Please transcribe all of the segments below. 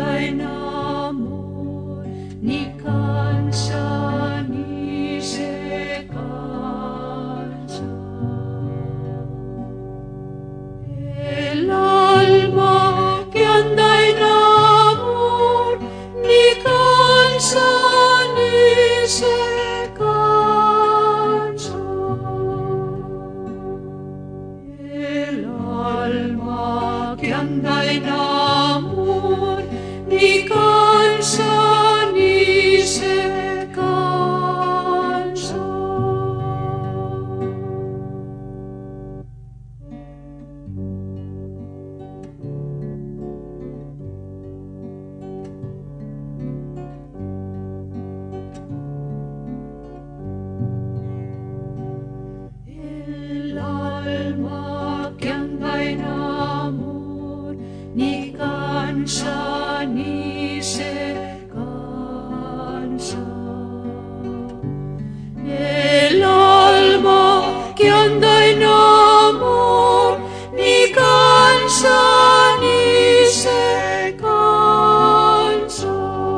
anda en amor, ni cansa ni se cansa. El alma que anda en amor, ni cansa ni se cansa. El alma que anda en amor, ni cansa ni se cansa. El alma que anda en amor, ni cansa ni se cansa. El alma que anda en amor, ni cansa ni se cansa.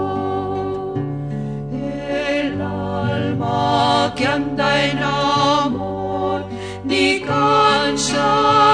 El alma que anda en amor, ni cansa